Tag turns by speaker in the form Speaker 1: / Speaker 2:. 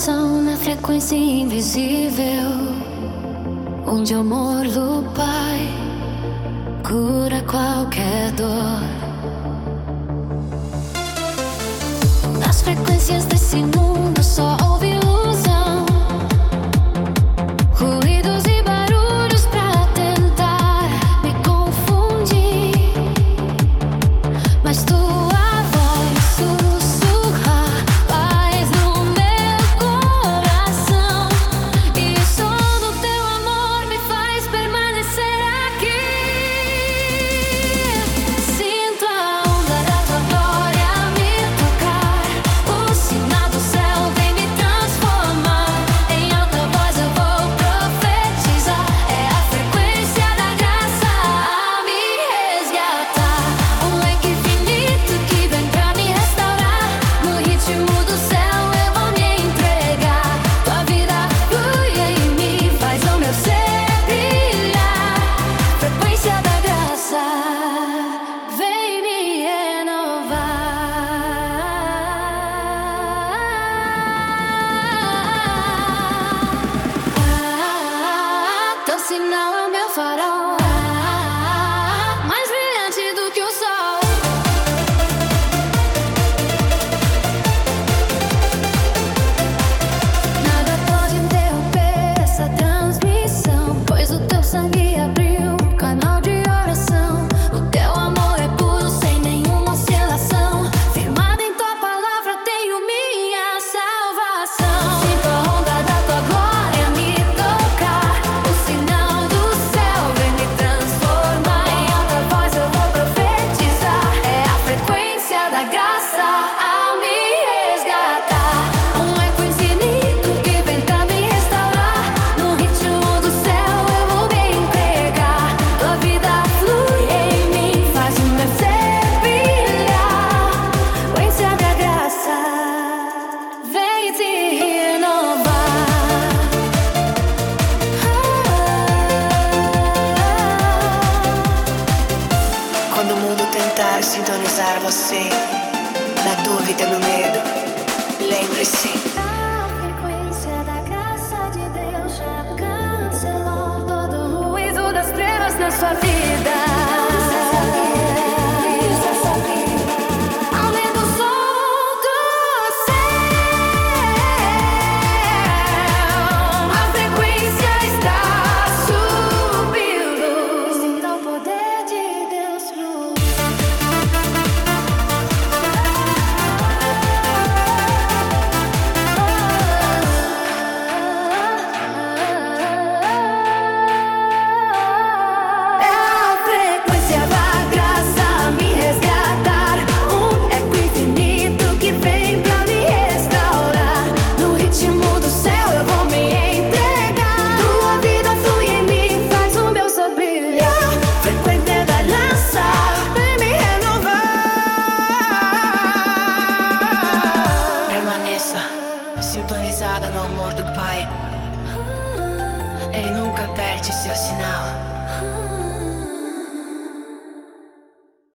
Speaker 1: coração na frequência invisível, onde o amor do Pai cura qualquer dor. Nas frequências desse mundo só houve ilusão, ruídos e barulhos pra tentar me confundir, mas tua voz sussurra paz no meu coração, e o som do teu amor me faz permanecer aqui. Sinto a onda da tua glória me tocar, o sinal do céu vem me transformar. Em alta voz eu vou profetizar, é a frequência da graça a me resgatar. Um leque infinito que vem pra me restaurar. No ritmo do céu eu vou me entregar. Tua vida flui em mim, faz o meu ser brilhar. Frequência da graça vem me renovar. Teu sinal é o meu farol, mais brilhante do que o sol. Nada pode interromper essa transmissão, pois o teu sangue abriu um canal de oração. O teu amor é puro, sem nenhuma oscilação. Firmado em tua palavra, tenho minha salvação. Sinto a onda da tua glória me tocar, o sinal do céu vem me transformar. Em alta voz eu vou profetizar, é a frequência da graça a me resgatar. Um eco infinito que vem pra me restaurar. No ritmo do céu eu vou me entregar. Tua vida flui em mim, faz o meu ser brilhar. Frequência da graça vem te renovar.
Speaker 2: Quando o mundo tentar sintonizar você, na dúvida, no medo, lembre-se.
Speaker 1: A frequência da graça de Deus já cancelou todo o ruído das trevas na sua vida.